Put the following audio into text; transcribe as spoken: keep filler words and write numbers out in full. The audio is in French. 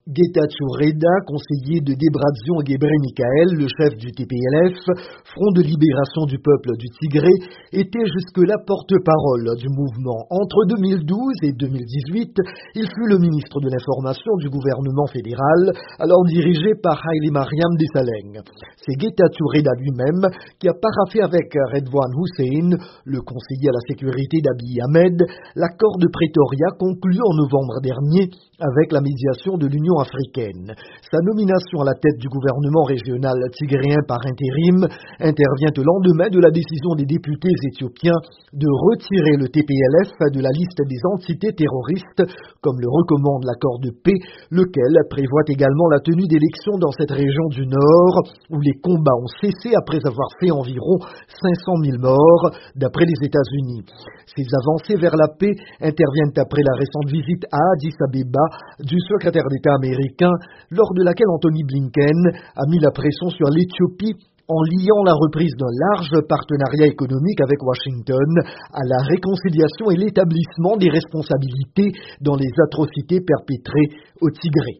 Getachew Reda, conseiller de Debratsion Gebre-Mikael, le chef du T P L F, Front de libération du peuple du Tigré, était jusque-là porte-parole du mouvement. Entre deux mille douze et deux mille dix-huit, il fut le ministre de l'Information du gouvernement fédéral, alors dirigé par Haile Mariam Desalegn. C'est Getachew Reda lui-même qui a paraphé avec Redouane Hussein, le conseiller à la sécurité d'Abiy Ahmed, l'accord de Pretoria conclu en novembre dernier avec la médiation de l'Union africaine. Sa nomination à la tête du gouvernement régional tigréen par intérim intervient au lendemain de la décision des députés éthiopiens de retirer le T P L F de la liste des entités terroristes, comme le recommande l'accord de paix, lequel prévoit également la tenue d'élections dans cette région du Nord, où les combats ont cessé après avoir fait environ cinq cent mille morts, d'après les États-Unis. Ces avancées vers la paix interviennent après la récente visite à Addis Abeba du secrétaire d'État américain, lors de laquelle Anthony Blinken a mis la pression sur l'Éthiopie en liant la reprise d'un large partenariat économique avec Washington à la réconciliation et l'établissement des responsabilités dans les atrocités perpétrées au Tigré.